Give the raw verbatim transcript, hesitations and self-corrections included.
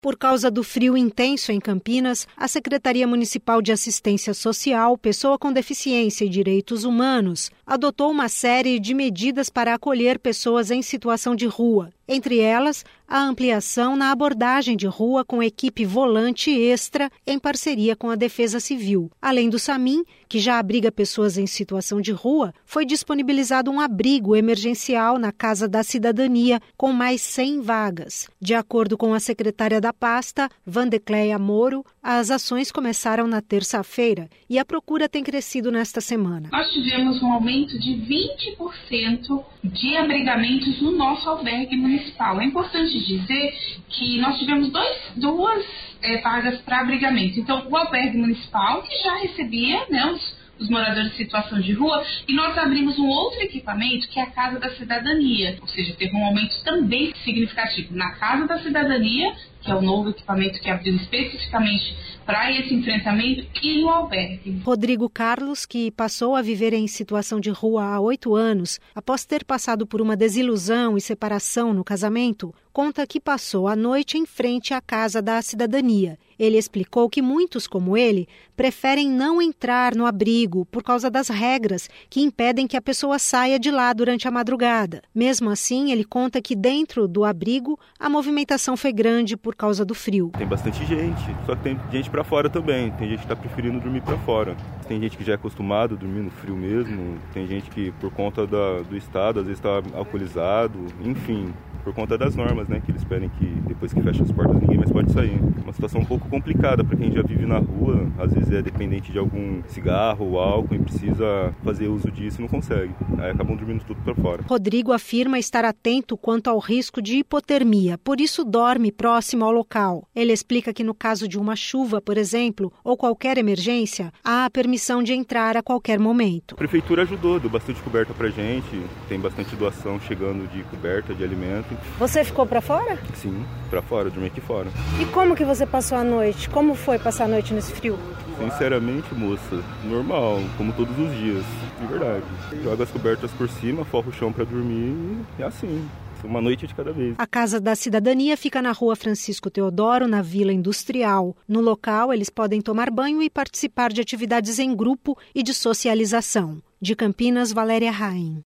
Por causa do frio intenso em Campinas, a Secretaria Municipal de Assistência Social, Pessoa com Deficiência e Direitos Humanos adotou uma série de medidas para acolher pessoas em situação de rua. Entre elas, a ampliação na abordagem de rua com equipe volante extra em parceria com a Defesa Civil. Além do SAMIM, que já abriga pessoas em situação de rua, foi disponibilizado um abrigo emergencial na Casa da Cidadania com mais cem vagas. De acordo com a secretária da pasta, Vandecleia Moro, as ações começaram na terça-feira e a procura tem crescido nesta semana. Nós tivemos um aumento de vinte por cento de abrigamentos no nosso albergue municipal. É importante dizer que nós tivemos dois, duas é, vagas para abrigamento. Então, o albergue municipal, que já recebia, né, os os moradores em situação de rua, e nós abrimos um outro equipamento, que é a Casa da Cidadania, ou seja, teve um aumento também significativo na Casa da Cidadania, que é o novo equipamento que abriu especificamente para esse enfrentamento, e no albergue. Rodrigo Carlos, que passou a viver em situação de rua há oito anos, após ter passado por uma desilusão e separação no casamento, conta que passou a noite em frente à Casa da Cidadania. Ele explicou que muitos, como ele, preferem não entrar no abrigo por causa das regras que impedem que a pessoa saia de lá durante a madrugada. Mesmo assim, ele conta que dentro do abrigo a movimentação foi grande por causa do frio. Tem bastante gente, só que tem gente para fora também. Tem gente que está preferindo dormir para fora. Tem gente que já é acostumado a dormir no frio mesmo. Tem gente que, por conta da, do estado, às vezes está alcoolizado, enfim. Por conta das normas, né, que eles pedem que depois que fecha as portas ninguém mais pode sair. Uma situação um pouco complicada para quem já vive na rua, às vezes é dependente de algum cigarro ou álcool e precisa fazer uso disso e não consegue. Aí acabam dormindo tudo para fora. Rodrigo afirma estar atento quanto ao risco de hipotermia, por isso dorme próximo ao local. Ele explica que no caso de uma chuva, por exemplo, ou qualquer emergência, há a permissão de entrar a qualquer momento. A prefeitura ajudou, deu bastante coberta para gente, tem bastante doação chegando de coberta, de alimento. Você ficou para fora? Sim, para fora, dormi aqui fora. E como que você passou a noite? Como foi passar a noite nesse frio? Sinceramente, moça, normal, como todos os dias, de verdade. Joga as cobertas por cima, forra o chão para dormir e é assim. Uma noite de cada vez. A Casa da Cidadania fica na Rua Francisco Teodoro, na Vila Industrial. No local, eles podem tomar banho e participar de atividades em grupo e de socialização. De Campinas, Valéria Raim.